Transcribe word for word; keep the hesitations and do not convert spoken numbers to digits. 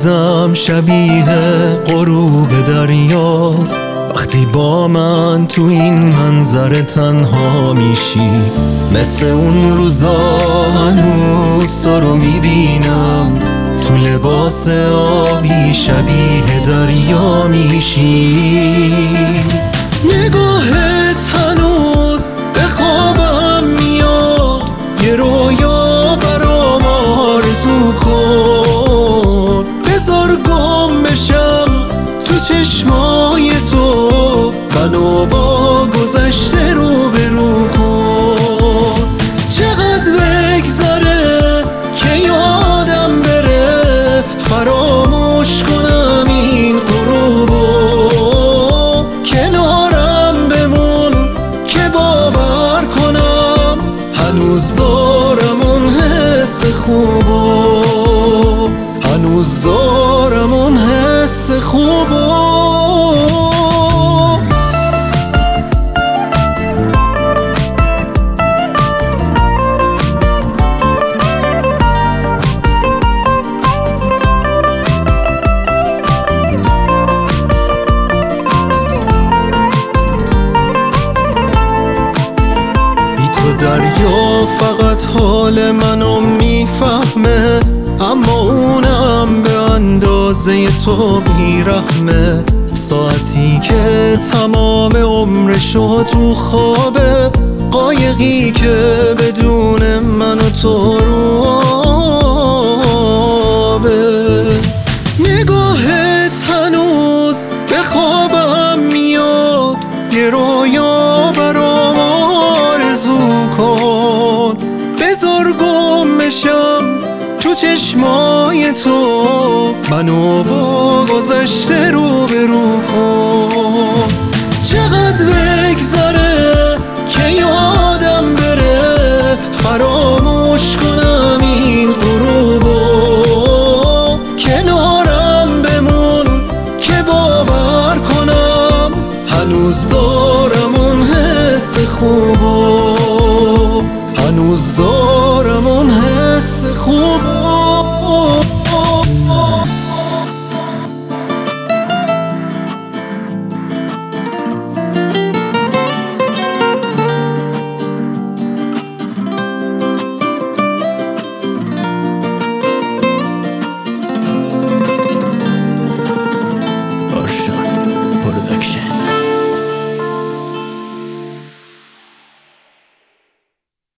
روزم شبیه غروب دریاست، وقتی با من تو این منظر تنها میشی. مثل اون روزا هنوز تو رو میبینم، تو لباس آبی شبیه دریا میشی. نگاهت هنوز به خوابم میاد، یه رویا برام آرزو کن. بذار گم بشم تو چشمای تو، منو با گذشته رو به رو کن. چقدر بگذره که یادم بره، فراموش کنم این غروبو. کنارم بمون که باور کنم، هنوز دارم اون حس خوبو، هنوز دارم اون حس خوبو. دریا فقط حال منو میفهمه، اما اونم به اندازه تو بیرحمه. ساعتی که تمام عمرشو تو خوابه، قایقی که بدون من و تو رو آبه. نگاهت هنوز به خوابم میاد، یه رویا برام آرزو کن. بذار گم بشم تو چشمای تو، منو با گذشته رو به رو کن. چقدر بگذره که یادم بره، فراموش کنم این غروبو. کنارم بمون که باور کنم، هنوز دارم اون حس خوبو، هنوز دارم